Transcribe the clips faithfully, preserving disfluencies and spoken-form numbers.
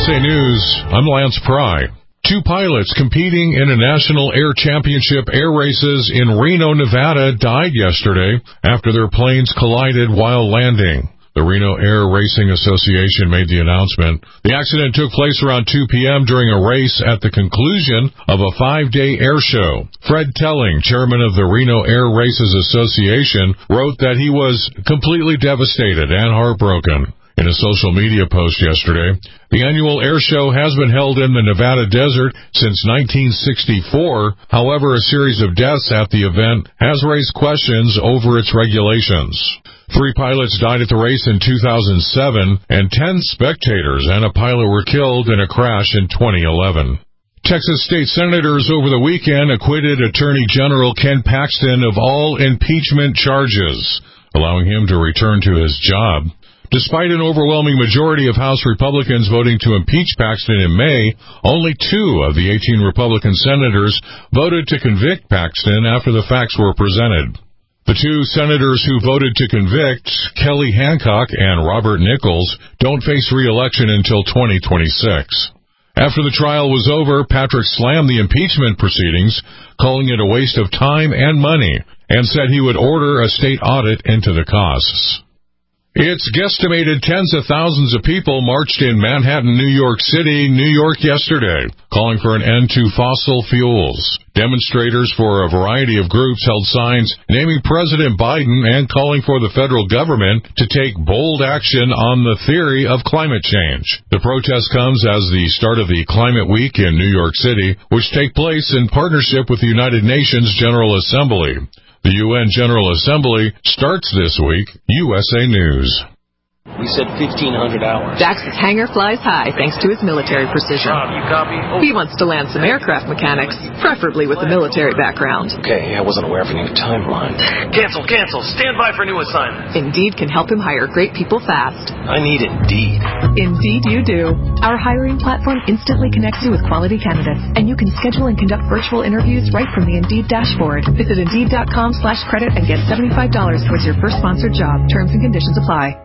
A News, I'm Lance Pry. Two pilots competing in a National Air Championship air races in Reno, Nevada died yesterday after their planes collided while landing. The Reno Air Racing Association made the announcement. The accident took place around two p.m. during a race at the conclusion of a five-day air show. Fred Telling, chairman of the Reno Air Races Association, wrote that he was completely devastated and heartbroken. In a social media post yesterday, the annual air show has been held in the Nevada desert since nineteen sixty-four. However, a series of deaths at the event has raised questions over its regulations. Three pilots died at the race in two thousand seven, and ten spectators and a pilot were killed in a crash in twenty eleven. Texas state senators over the weekend acquitted Attorney General Ken Paxton of all impeachment charges, allowing him to return to his job. Despite an overwhelming majority of House Republicans voting to impeach Paxton in May, only two of the eighteen Republican senators voted to convict Paxton after the facts were presented. The two senators who voted to convict, Kelly Hancock and Robert Nichols, don't face re-election until twenty twenty-six. After the trial was over, Patrick slammed the impeachment proceedings, calling it a waste of time and money, and said he would order a state audit into the costs. It's guesstimated tens of thousands of people marched in Manhattan, New York City, New York yesterday, calling for an end to fossil fuels. Demonstrators for a variety of groups held signs naming President Biden and calling for the federal government to take bold action on the theory of climate change. The protest comes as the start of the Climate Week in New York City, which take place in partnership with the United Nations General Assembly. The U N General Assembly starts this week. U S A News. We said fifteen hundred hours. Dax's hangar flies high thanks to his military precision. Rob, you copy? Oh. He wants to land some aircraft mechanics, preferably with a military background. Okay, I wasn't aware of any timeline. Cancel, cancel. Stand by for new assignment. Indeed can help him hire great people fast. I need Indeed. Indeed you do. Our hiring platform instantly connects you with quality candidates, and you can schedule and conduct virtual interviews right from the Indeed dashboard. Visit Indeed.com slash credit and get seventy-five dollars towards your first sponsored job. Terms and conditions apply.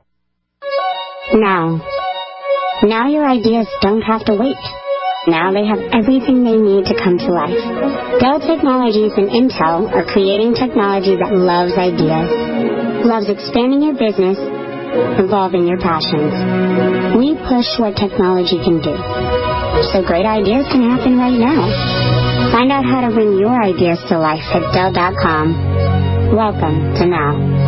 Now, now your ideas don't have to wait. Now they have everything they need to come to life. Dell Technologies and Intel are creating technology that loves ideas, loves expanding your business, evolving your passions. We push what technology can do, so great ideas can happen right now. Find out how to bring your ideas to life at Dell dot com. Welcome to Now.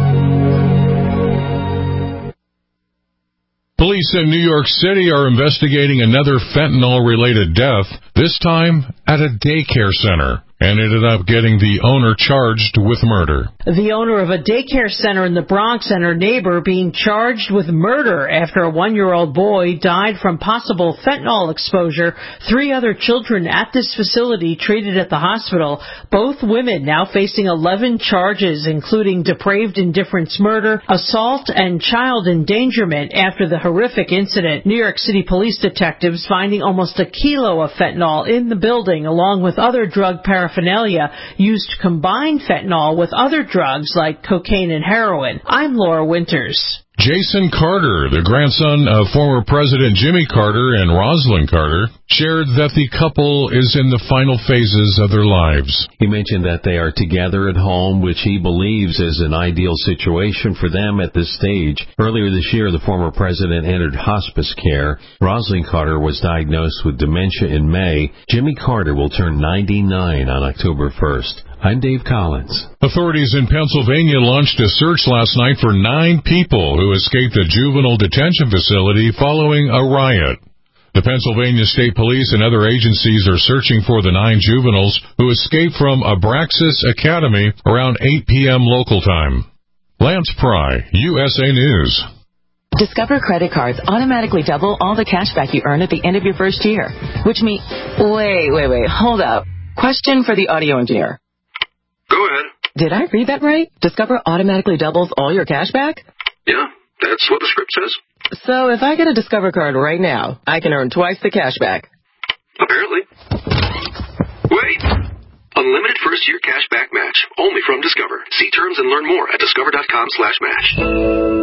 Police in New York City are investigating another fentanyl-related death, this time at a daycare center, and ended up getting the owner charged with murder. The owner of a daycare center in the Bronx and her neighbor being charged with murder after a one-year-old boy died from possible fentanyl exposure. Three other children at this facility treated at the hospital. Both women now facing eleven charges, including depraved indifference murder, assault, and child endangerment after the horrific incident. New York City police detectives finding almost a kilo of fentanyl in the building, along with other drug paraphernalia used to combine fentanyl with other drugs like cocaine and heroin. I'm Laura Winters. Jason Carter, the grandson of former President Jimmy Carter and Rosalind Carter, shared that the couple is in the final phases of their lives. He mentioned that they are together at home, which he believes is an ideal situation for them at this stage. Earlier this year, the former president entered hospice care. Rosalind Carter was diagnosed with dementia in May. Jimmy Carter will turn ninety-nine on October first. I'm Dave Collins. Authorities in Pennsylvania launched a search last night for nine people who escaped a juvenile detention facility following a riot. The Pennsylvania State Police and other agencies are searching for the nine juveniles who escaped from Abraxas Academy around eight p.m. local time. Lance Pry, U S A News. Discover credit cards automatically double all the cash back you earn at the end of your first year, which means... Wait, wait, wait, hold up. Question for the audio engineer. Go ahead. Did I read that right? Discover automatically doubles all your cash back? Yeah, that's what the script says. So if I get a Discover card right now, I can earn twice the cash back. Apparently. Wait! Unlimited first-year cash back match. Only from Discover. See terms and learn more at discover dot com slash match.